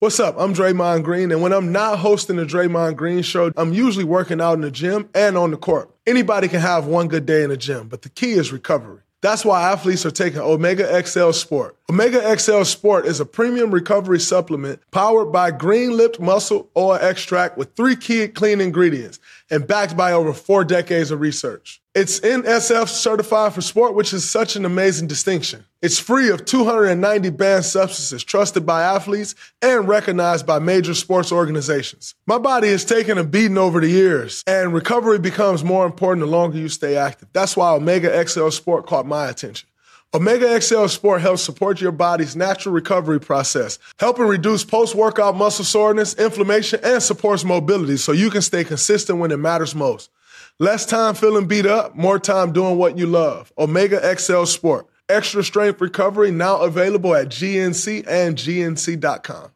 What's up? I'm Draymond Green, and when I'm not hosting the Draymond Green Show, I'm usually working out in the gym and on the court. Anybody can have one good day in the gym, but the key is recovery. That's why athletes are taking Omega XL Sport. Omega XL Sport is a premium recovery supplement powered by Green Lipped Muscle Oil Extract with 3 key clean ingredients and backed by over 4 decades of research. It's NSF certified for sport, which is such an amazing distinction. It's free of 290 banned substances trusted by athletes and recognized by major sports organizations. My body has taken a beating over the years, and recovery becomes more important the longer you stay active. That's why Omega XL Sport caught my attention. Omega XL Sport helps support your body's natural recovery process, helping reduce post-workout muscle soreness, inflammation, and supports mobility so you can stay consistent when it matters most. Less time feeling beat up, more time doing what you love. Omega XL Sport. Extra strength recovery now available at GNC and GNC.com.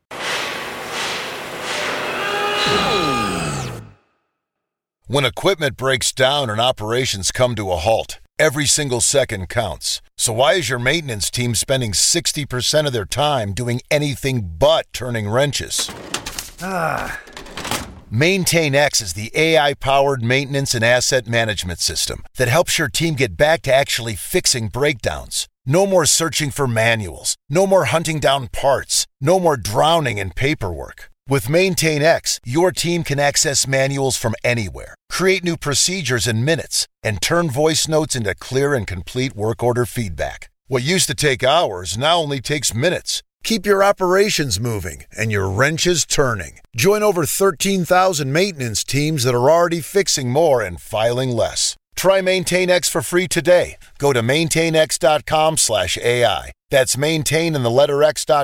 When equipment breaks down and operations come to a halt, every single second counts. So why is your maintenance team spending 60% of their time doing anything but turning wrenches? MaintainX is the AI-powered maintenance and asset management system that helps your team get back to actually fixing breakdowns. No more searching for manuals. No more hunting down parts. No more drowning in paperwork. With MaintainX, your team can access manuals from anywhere, create new procedures in minutes, and turn voice notes into clear and complete work order feedback. What used to take hours now only takes minutes. Keep your operations moving and your wrenches turning. Join over 13,000 maintenance teams that are already fixing more and filing less. Try MaintainX for free today. Go to maintainx.com/AI. That's maintain and the letter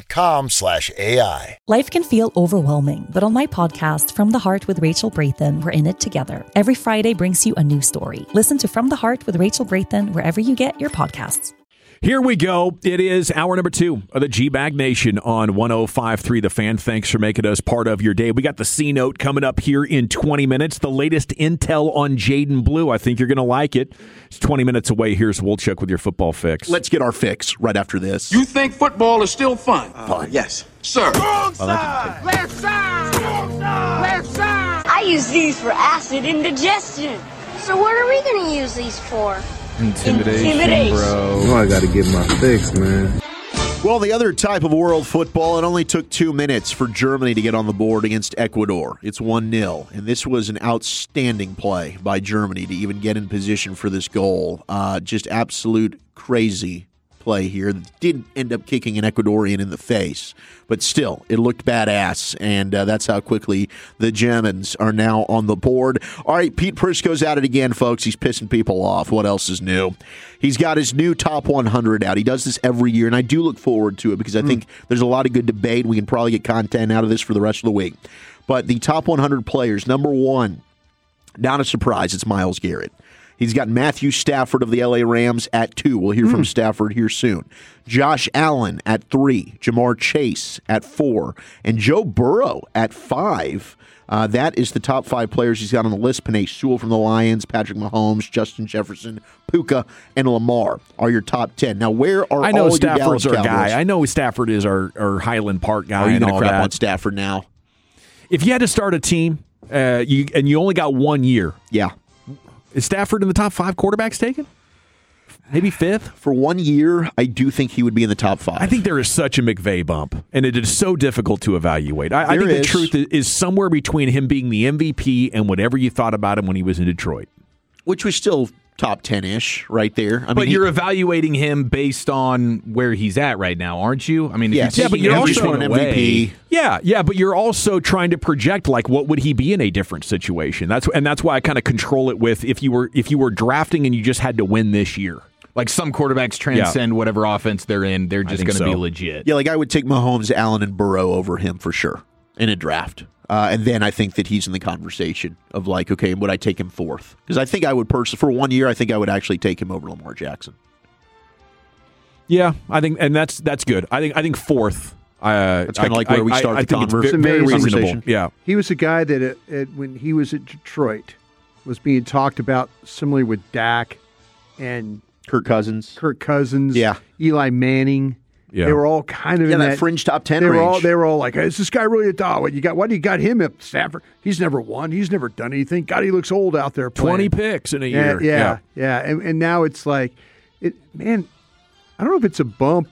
x.com/AI. Life can feel overwhelming, but on my podcast, From the Heart with Rachel Brathen, we're in it together. Every Friday brings you a new story. Listen to From the Heart with Rachel Brathen wherever you get your podcasts. Here we go. It is hour number 2 of the G-Bag Nation on 105.3 The Fan. Thanks for making us part of your day. We got the C-Note coming up here in 20 minutes. The latest intel on Jaden Blue. I think you're going to like it. It's 20 minutes away. Here's Wolchuk with your football fix. Let's get our fix right after this. You think football is still fun? Yes. Sir. Wrong side! Left side! Wrong side! Left side! I use these for acid indigestion. So what are we going to use these for? Intimidation, bro. You know I got to get my fix, man. Well, the other type of world football, it only took 2 minutes for Germany to get on the board against Ecuador. It's 1-0, and this was an outstanding play by Germany to even get in position for this goal. Just absolute crazy play here. Didn't end up kicking an Ecuadorian in the face, but still, it looked badass, and that's how quickly the Germans are now on the board. All right, Pete Prisco's at it again, folks. He's pissing people off. What else is new? He's got his new Top 100 out. He does this every year, and I do look forward to it because I think there's a lot of good debate. We can probably get content out of this for the rest of the week. But the Top 100 players, number 1, not a surprise, it's Myles Garrett. He's got Matthew Stafford of the L.A. Rams at 2. We'll hear from Stafford here soon. Josh Allen at 3. Jamar Chase at 4. And Joe Burrow at 5. That is the top 5 players he's got on the list. Penei Sewell from the Lions, Patrick Mahomes, Justin Jefferson, Puka, and Lamar are your top 10. Now, where are all your Dallas Cowboys? Guy. I know Stafford is our Highland Park guy. Are you going to crap on Stafford now? If you had to start a team and you only got 1 year. Yeah. Is Stafford in the top 5 quarterbacks taken? Maybe 5th? For 1 year, I do think he would be in the top 5. I think there is such a McVay bump, and it is so difficult to evaluate. I think the truth is somewhere between him being the MVP and whatever you thought about him when he was in Detroit. Which was still top 10-ish right there. But you're evaluating him based on where he's at right now, aren't you? I mean, if but you're also an MVP. Yeah, but you're also trying to project like what would he be in a different situation. That's why I kind of control it with if you were drafting and you just had to win this year. Like some quarterbacks transcend whatever offense they're in. They're just going to be legit. Yeah, like I would take Mahomes, Allen, and Burrow over him for sure in a draft. And then I think that he's in the conversation of like, okay, would I take him 4th? Because I think I would for 1 year, I think I would actually take him over Lamar Jackson. Yeah, I think, and that's good. I think 4th. That's kind of like where we start the conversation. Very reasonable. Yeah, he was a guy that when he was at Detroit was being talked about similarly with Dak and Kirk Cousins. Yeah, Eli Manning. Yeah. They were all kind of in that fringe top 10 range. They were all like, hey, is this guy really a dog? Why do you got him at Stafford? He's never won. He's never done anything. God, he looks old out there playing. 20 picks in a year. Yeah. And now it's like, man, I don't know if it's a bump.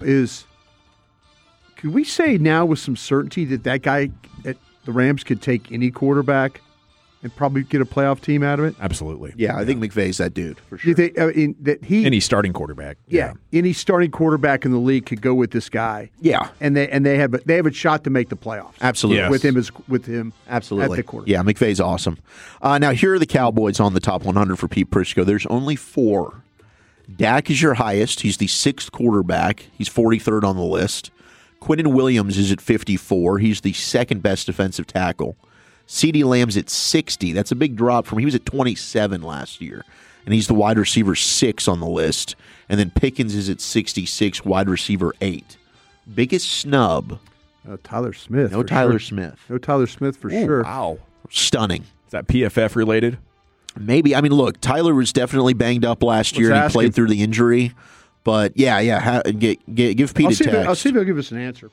Could we say now with some certainty that guy at the Rams could take any quarterback and probably get a playoff team out of it? Absolutely. Yeah, I think McVay's that dude for sure. Do you think that any starting quarterback? Yeah, any starting quarterback in the league could go with this guy. Yeah, and they have a shot to make the playoffs. Absolutely, yes. with him absolutely at the quarterback. Yeah, McVay's awesome. Now here are the Cowboys on the top 100 for Pete Prisco. There's only 4. Dak is your highest. He's the 6th quarterback. He's 43rd on the list. Quinnen Williams is at 54. He's the 2nd best defensive tackle. CeeDee Lamb's at 60. That's a big drop from he was at 27 last year. And he's the wide receiver 6 on the list. And then Pickens is at 66, wide receiver 8. Biggest snub. Tyler Smith. No Tyler Smith. No Tyler Smith for sure. Wow. Stunning. Is that PFF related? Maybe. I mean, look, Tyler was definitely banged up last year and he played through the injury. But, give Pete a text. I'll see if he'll give us an answer.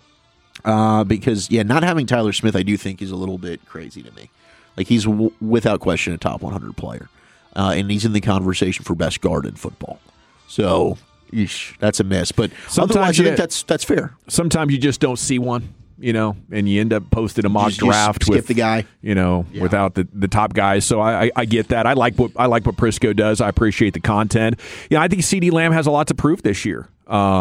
Because not having Tyler Smith, I do think is a little bit crazy to me. Like he's without question a top 100 player, and he's in the conversation for best guard in football. So that's a miss. But otherwise, I think that's fair. Sometimes you just don't see one, and you end up posting a mock draft skip with the guy, without the top guys. So I get that. I like what Prisco does. I appreciate the content. I think CeeDee Lamb has a lot to prove this year,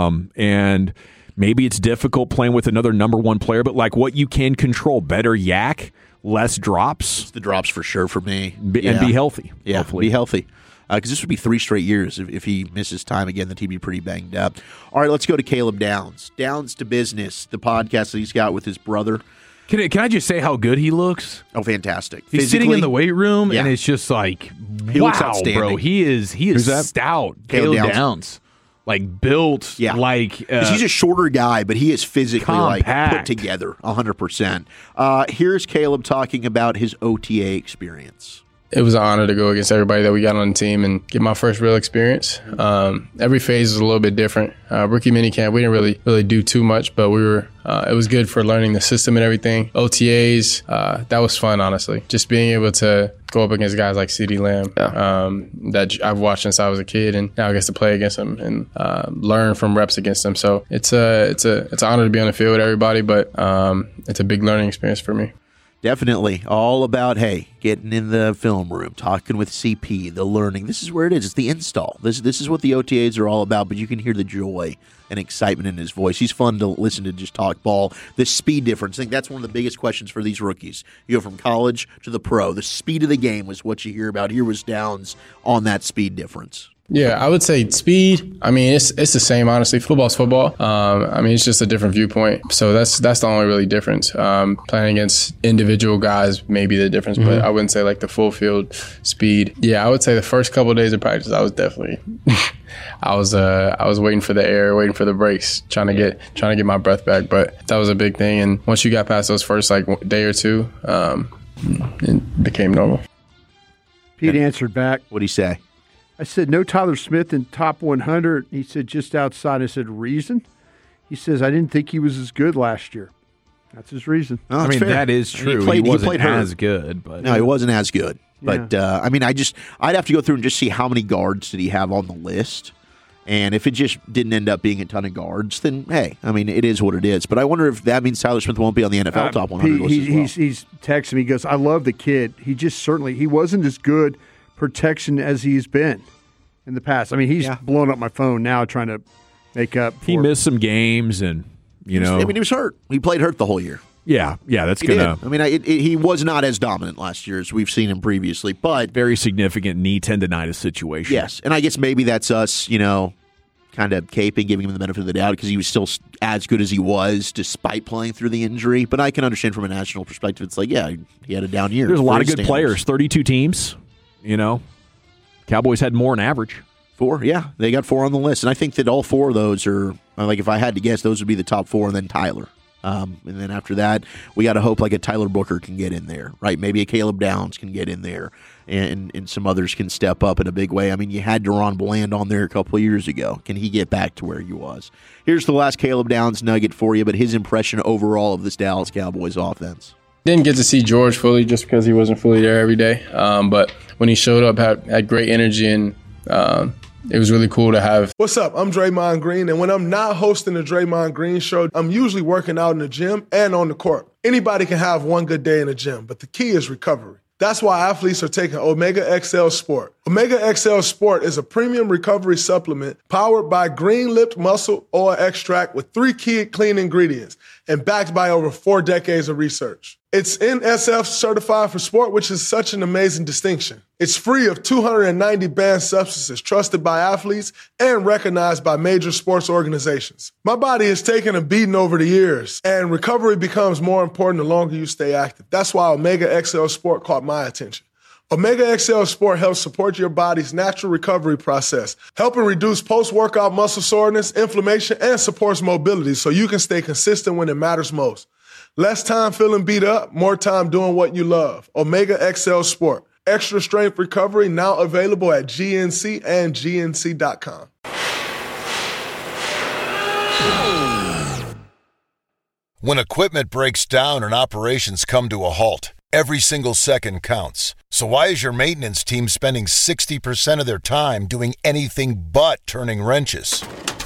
and. Maybe it's difficult playing with another number 1 player, but like what you can control, better yak, less drops. It's the drops for sure for me. And be healthy. Yeah, hopefully. Be healthy. Because this would be 3 straight years. If he misses time again, then he'd be pretty banged up. All right, let's go to Caleb Downs. Downs to Business, the podcast that he's got with his brother. Can I just say how good he looks? Oh, fantastic. He's sitting in the weight room, and it's just like, he looks outstanding. Bro. He is stout. Caleb Downs. Like built, like he's a shorter guy, but he is physically compact. Put together 100%. Here's Caleb talking about his OTA experience. It was an honor to go against everybody that we got on the team and get my first real experience. Every phase was a little bit different. Rookie minicamp, we didn't really do too much, but we were. It was good for learning the system and everything. OTAs, that was fun, honestly. Just being able to go up against guys like CeeDee Lamb that I've watched since I was a kid, and now I get to play against them and learn from reps against them. So it's an honor to be on the field with everybody, but it's a big learning experience for me. Definitely. All about, getting in the film room, talking with CP, the learning. This is where it is. It's the install. This is what the OTAs are all about, but you can hear the joy and excitement in his voice. He's fun to listen to just talk ball. The speed difference, I think that's one of the biggest questions for these rookies. You go from college to the pro. The speed of the game was what you hear about. Here was Downs on that speed difference. Yeah, I would say speed. I mean, it's the same, honestly. Football's football. I mean, it's just a different viewpoint. So that's the only really difference. Playing against individual guys may be the difference, but I wouldn't say like the full field speed. Yeah, I would say the first couple of days of practice, I was definitely, I was waiting for the air, waiting for the breaks, trying to get my breath back. But that was a big thing. And once you got past those first day or two, it became normal. Pete answered back. What'd he say? I said, no Tyler Smith in top 100. He said, just outside. I said, reason? He says, I didn't think he was as good last year. That's his reason. Oh, I mean, fair. that is true. He wasn't as good. But no, he wasn't as good. But, I mean, I'd have to go through and just see how many guards did he have on the list. And if it just didn't end up being a ton of guards, then, hey, I mean, it is what it is. But I wonder if that means Tyler Smith won't be on the NFL top 100 list as well. He's texting me. He goes, I love the kid. He just he wasn't as good protection as he's been in the past. I mean, he's blown up my phone now trying to make up for He missed some games and, I mean, he was hurt. He played hurt the whole year. Yeah, that's going to... I mean, he was not as dominant last year as we've seen him previously, but... Very significant knee tendonitis situation. Yes, and I guess maybe that's us, kind of caping, giving him the benefit of the doubt because he was still as good as he was despite playing through the injury. But I can understand from a national perspective, it's like, he had a down year. There's a lot of good players, 32 teams, Cowboys had more on average. 4, they got 4 on the list. And I think that all 4 of those are, like if I had to guess, those would be the top 4 and then Tyler. And then after that, we got to hope like a Tyler Booker can get in there, right? Maybe a Caleb Downs can get in there, and some others can step up in a big way. I mean, you had Deron Bland on there a couple of years ago. Can he get back to where he was? Here's the last Caleb Downs nugget for you, but his impression overall of this Dallas Cowboys offense. Didn't get to see George fully just because he wasn't fully there every day. But when he showed up, had great energy, and it was really cool to have. What's up? I'm Draymond Green, and when I'm not hosting the Draymond Green Show, I'm usually working out in the gym and on the court. Anybody can have one good day in the gym, but the key is recovery. That's why athletes are taking Omega XL Sport. Omega XL Sport is a premium recovery supplement powered by green-lipped muscle oil extract with 3 key clean ingredients and backed by over 4 decades of research. It's NSF certified for sport, which is such an amazing distinction. It's free of 290 banned substances trusted by athletes and recognized by major sports organizations. My body has taken a beating over the years, and recovery becomes more important the longer you stay active. That's why Omega XL Sport caught my attention. Omega XL Sport helps support your body's natural recovery process, helping reduce post-workout muscle soreness, inflammation, and supports mobility so you can stay consistent when it matters most. Less time feeling beat up, more time doing what you love. Omega XL Sport. Extra strength recovery now available at GNC and GNC.com. When equipment breaks down and operations come to a halt, every single second counts. So why is your maintenance team spending 60% of their time doing anything but turning wrenches?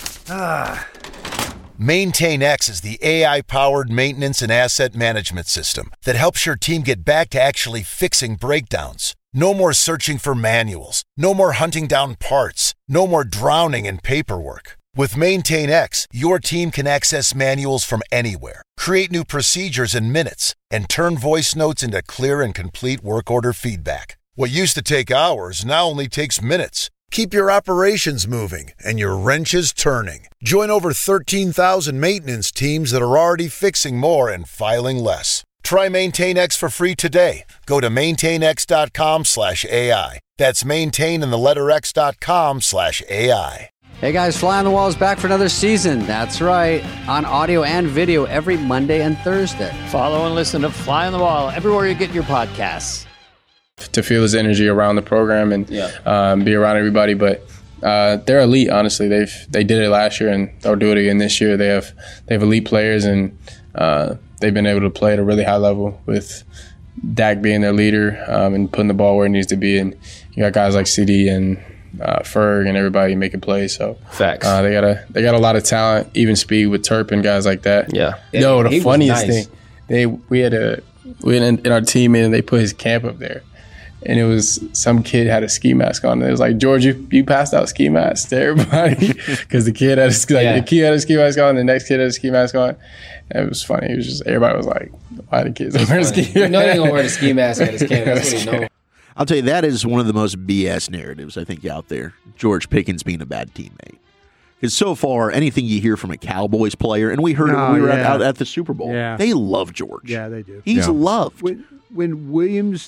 MaintainX is the AI-powered maintenance and asset management system that helps your team get back to actually fixing breakdowns. No more searching for manuals. No more hunting down parts. No more drowning in paperwork. With MaintainX, your team can access manuals from anywhere, create new procedures in minutes, and turn voice notes into clear and complete work order feedback. What used to take hours now only takes minutes. Keep your operations moving and your wrenches turning. Join over 13,000 maintenance teams that are already fixing more and filing less. Try MaintainX for free today. Go to maintainx.com/AI. That's maintain and the letter x.com/AI. Hey guys, Fly on the Wall is back for another season. That's right. On audio and video every Monday and Thursday. Follow and listen to Fly on the Wall everywhere you get your podcasts. To feel his energy around the program and be around everybody, but they're elite. Honestly, they did it last year and they'll do it again this year. They have elite players and they've been able to play at a really high level with Dak being their leader and putting the ball where it needs to be. And you got guys like CD and Ferg and everybody making plays. So facts. They got a lot of talent, even speed with Turpin, guys like that. Yeah. No, the funniest thing, we had in our team and they put his camp up there. And it was some kid had a ski mask on. And it was like, George, you passed out ski masks to everybody because the kid had a ski mask on. The next kid had a ski mask on. And it was funny. It was just everybody was like, "Why the kids don't wear a ski mask?" You know they gonna wear the ski mask at his camp. That's what you know. I'll tell you, that is one of the most BS narratives I think out there. George Pickens being a bad teammate. Because so far, anything you hear from a Cowboys player, and we heard it when we were out at the Super Bowl, they love George. Yeah, they do. He's loved. When Williams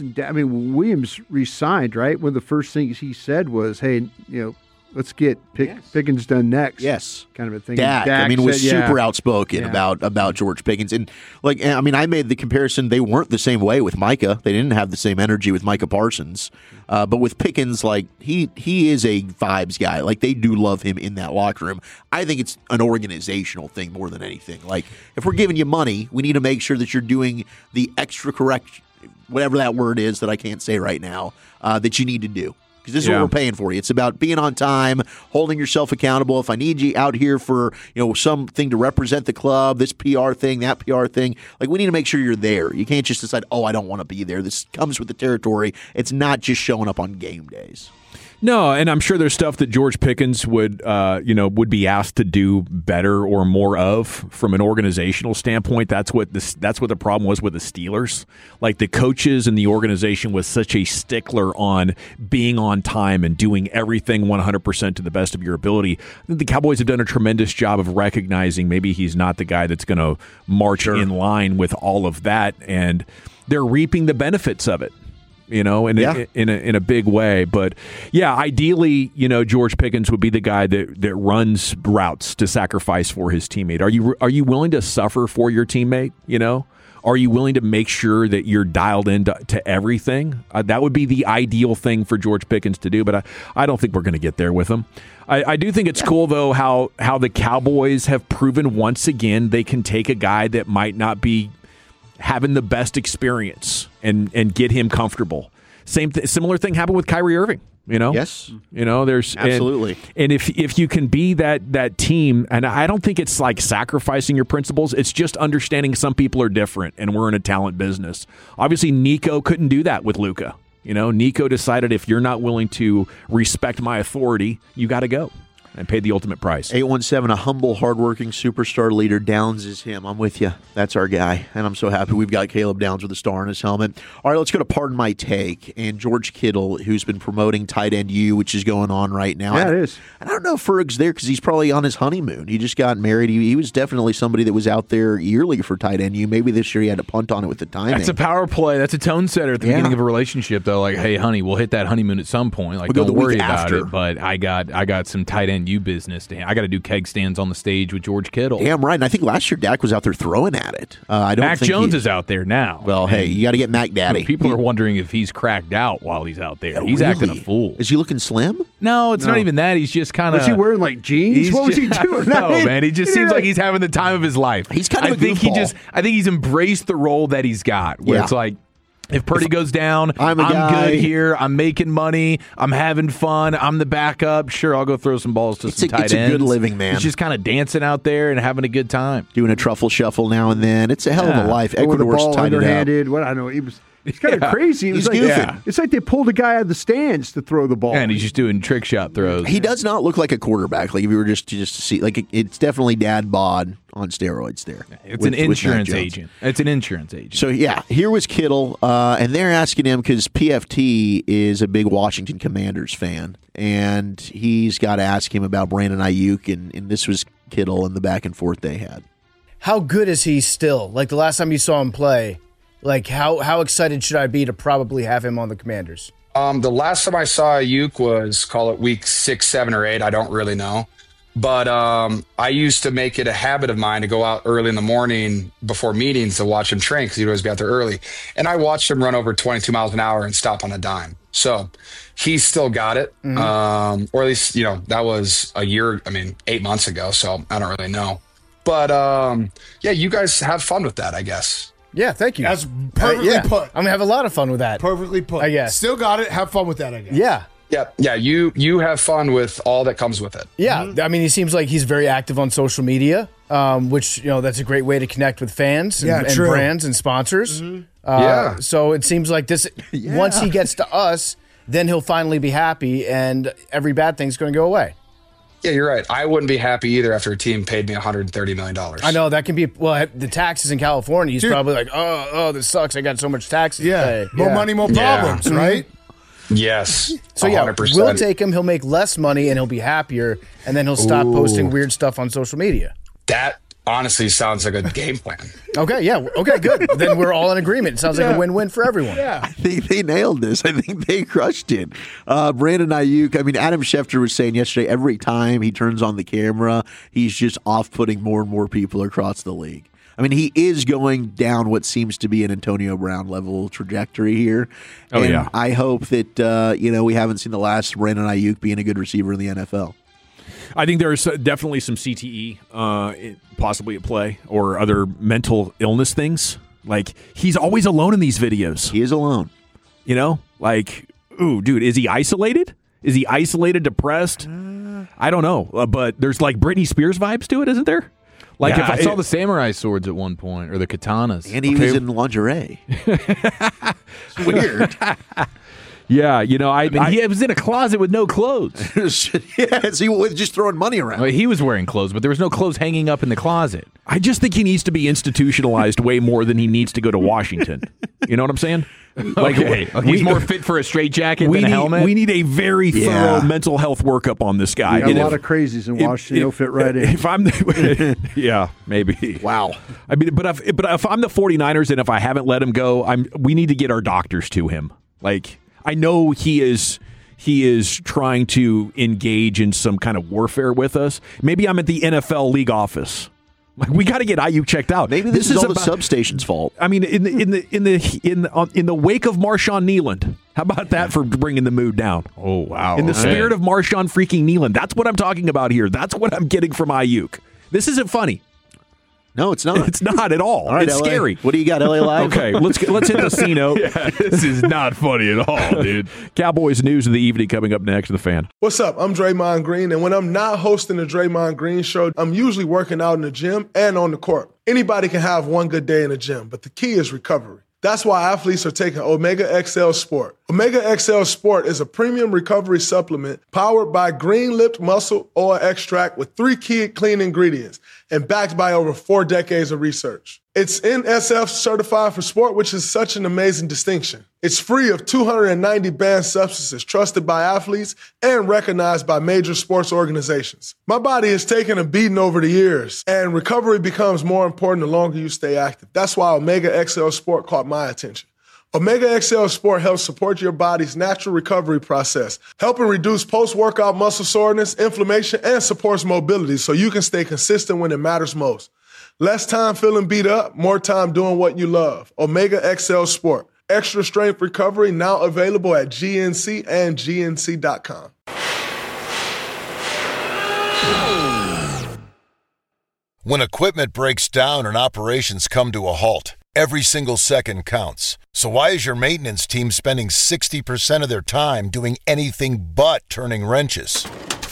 re-signed, right? One of the first things he said was, "Hey, let's get Pickens done next." Yes, kind of a thing. Dak was super outspoken about George Pickens, and I made the comparison. They weren't the same way with Micah. They didn't have the same energy with Micah Parsons, but with Pickens, he is a vibes guy. Like, they do love him in that locker room. I think it's an organizational thing more than anything. Like, if we're giving you money, we need to make sure that you're doing the extra correct, whatever that word is that I can't say right now, that you need to do. Because this is what we're paying for you. It's about being on time, holding yourself accountable. If I need you out here for something to represent the club, this PR thing, that PR thing, we need to make sure you're there. You can't just decide, I don't want to be there. This comes with the territory. It's not just showing up on game days. No, and I'm sure there's stuff that George Pickens would be asked to do better or more of from an organizational standpoint. That's what the problem was with the Steelers. Like, the coaches and the organization was such a stickler on being on time and doing everything 100% to the best of your ability. I think the Cowboys have done a tremendous job of recognizing maybe he's not the guy that's going to march in line with all of that, and they're reaping the benefits of it. in a big way. But yeah, ideally, George Pickens would be the guy that runs routes to sacrifice for his teammate. Are you willing to suffer for your teammate? Are you willing to make sure that you're dialed into everything? That would be the ideal thing for George Pickens to do, but I don't think we're going to get there with him. I do think it's cool, though, how the Cowboys have proven once again they can take a guy that might not be having the best experience and get him comfortable. Similar thing happened with Kyrie Irving. Yes. There's absolutely. And if you can be that team, and I don't think it's like sacrificing your principles. It's just understanding some people are different, and we're in a talent business. Obviously, Nico couldn't do that with Luka. Nico decided if you're not willing to respect my authority, you got to go. And paid the ultimate price. 817, a humble, hardworking superstar leader. Downs is him. I'm with you. That's our guy. And I'm so happy we've got Caleb Downs with a star on his helmet. All right, let's go to Pardon My Take. And George Kittle, who's been promoting Tight End U, which is going on right now. Yeah, it is. And I don't know if Ferg's there because he's probably on his honeymoon. He just got married. He was definitely somebody that was out there yearly for Tight End U. Maybe this year he had to punt on it with the timing. That's a power play. That's a tone setter at the beginning of a relationship, though. Like, hey, honey, we'll hit that honeymoon at some point. Like, don't worry about it. But I got some Tight End U business to handle. I got to do keg stands on the stage with George Kittle. Damn right. And I think last year Dak was out there throwing at it. Mac Jones is out there now. Well, hey, you got to get Mac Daddy. People are wondering if he's cracked out while he's out there. He's acting a fool. Is he looking slim? No, it's not even that. He's just kind of. Was he wearing like jeans? What was he doing? No, man. He just seems like he's having the time of his life. He's kind of a goofball. I think he's embraced the role that he's got. Where it's like, if Purdy goes down, I'm good here. I'm making money. I'm having fun. I'm the backup. Sure, I'll go throw some balls to some tight ends. It's a good living, man. He's just kind of dancing out there and having a good time. Doing a truffle shuffle now and then. It's a hell of a life. Ecuador's tied it up. What I know, it's kind of crazy. It's like they pulled a guy out of the stands to throw the ball. And he's just doing trick shot throws. He does not look like a quarterback. Like if you were just to see, like it's definitely Dad bod on steroids there. It's an insurance agent. It's an insurance agent. So yeah, here was Kittle, and they're asking him because PFT is a big Washington Commanders fan, and he's got to ask him about Brandon Ayuk, and this was Kittle and the back and forth they had. How good is he still? Like the last time you saw him play. Like, how excited should I be to probably have him on the Commanders? The last time I saw Ayuk was, call it week 6, 7, or 8. I don't really know. But I used to make it a habit of mine to go out early in the morning before meetings to watch him train because he'd always be out there early. And I watched him run over 22 miles an hour and stop on a dime. So he's still got it. Mm-hmm. Or at least, that was 8 months ago. So I don't really know. But, yeah, you guys have fun with that, I guess. Yeah, thank you. That's perfectly put. I'm going to have a lot of fun with that. Perfectly put. I guess. Still got it. Have fun with that, I guess. Yeah. Yeah, you have fun with all that comes with it. Yeah, I mean, he seems like he's very active on social media, which, that's a great way to connect with fans and brands and sponsors. Mm-hmm. So it seems like this, once he gets to us, then he'll finally be happy and every bad thing's going to go away. Yeah, you're right. I wouldn't be happy either after a team paid me $130 million. I know, that can be, the taxes in California, he's probably like, oh, this sucks. I got so much taxes to pay. More money, more problems, right? Yes. So 100%. We'll take him. He'll make less money and he'll be happier, and then he'll stop posting weird stuff on social media. That honestly sounds like a game plan. Okay, good. Then we're all in agreement. It sounds like a win-win for everyone. Yeah. I think they nailed this. I think they crushed it. Brandon Ayuk, Adam Schefter was saying yesterday, every time he turns on the camera, he's just off-putting more and more people across the league. He is going down what seems to be an Antonio Brown level trajectory here. I hope that we haven't seen the last Brandon Ayuk being a good receiver in the NFL. I think there's definitely some CTE possibly at play or other mental illness things. Like, he's always alone in these videos. He is alone. Ooh, dude, is he isolated? Is he isolated, depressed? I don't know. But there's like Britney Spears vibes to it, isn't there? Like, if I saw the samurai swords at one point, or the katanas. And he was in lingerie. It's weird. Yeah, he was in a closet with no clothes. He was just throwing money around. He was wearing clothes, but there was no clothes hanging up in the closet. I just think he needs to be institutionalized way more than he needs to go to Washington. You know what I'm saying? He's more fit for a straitjacket than a helmet. We need a very thorough mental health workup on this guy. A lot of crazies in Washington. He'll fit right in. If I'm, maybe. Wow. But if I'm the 49ers and if I haven't let him go, we need to get our doctors to him. Like, I know he is trying to engage in some kind of warfare with us. Maybe I'm at the NFL league office. Like, we got to get Ayuk checked out. Maybe this is all the substation's fault. I mean, in the wake of Marshawn Kneeland, how about that for bringing the mood down? Oh wow! In the spirit of Marshawn freaking Kneeland, that's what I'm talking about here. That's what I'm getting from Ayuk. This isn't funny. No, it's not. It's not at all. All right, it's LA. Scary. What do you got, LA Live? Okay, let's hit the C note. Yeah, this is not funny at all, dude. Cowboys news of the evening coming up next to the Fan. What's up? I'm Draymond Green, and when I'm not hosting the Draymond Green Show, I'm usually working out in the gym and on the court. Anybody can have one good day in the gym, but the key is recovery. That's why athletes are taking Omega XL Sport. Omega XL Sport is a premium recovery supplement powered by green-lipped muscle oil extract with 3 key clean ingredients and backed by over 4 decades of research. It's NSF certified for sport, which is such an amazing distinction. It's free of 290 banned substances trusted by athletes and recognized by major sports organizations. My body has taken a beating over the years, and recovery becomes more important the longer you stay active. That's why Omega XL Sport caught my attention. Omega XL Sport helps support your body's natural recovery process, helping reduce post-workout muscle soreness, inflammation, and supports mobility so you can stay consistent when it matters most. Less time feeling beat up, more time doing what you love. Omega XL Sport. Extra strength recovery now available at GNC and GNC.com. When equipment breaks down and operations come to a halt, every single second counts. So why is your maintenance team spending 60% of their time doing anything but turning wrenches?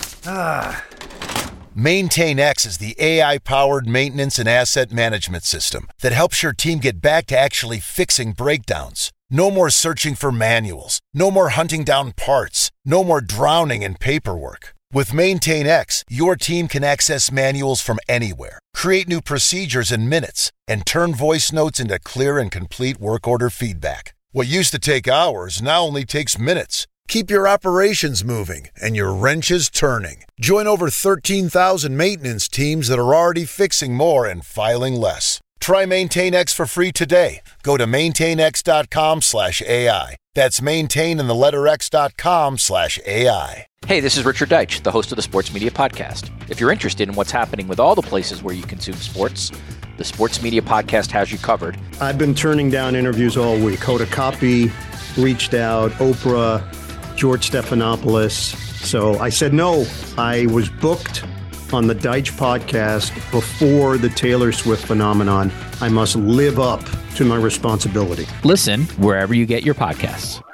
MaintainX is the AI-powered maintenance and asset management system that helps your team get back to actually fixing breakdowns. No more searching for manuals. No more hunting down parts. No more drowning in paperwork. With MaintainX, your team can access manuals from anywhere, create new procedures in minutes, and turn voice notes into clear and complete work order feedback. What used to take hours now only takes minutes. Keep your operations moving and your wrenches turning. Join over 13,000 maintenance teams that are already fixing more and filing less. Try MaintainX for free today. Go to maintainx.com/AI. That's maintain and the letter x.com/AI. Hey, this is Richard Deitch, the host of the Sports Media Podcast. If you're interested in what's happening with all the places where you consume sports, the Sports Media Podcast has you covered. I've been turning down interviews all week. Hoda Kotb reached out, Oprah, George Stephanopoulos. So I said no. I was booked on the Deitch podcast before the Taylor Swift phenomenon. I must live up to my responsibility. Listen wherever you get your podcasts.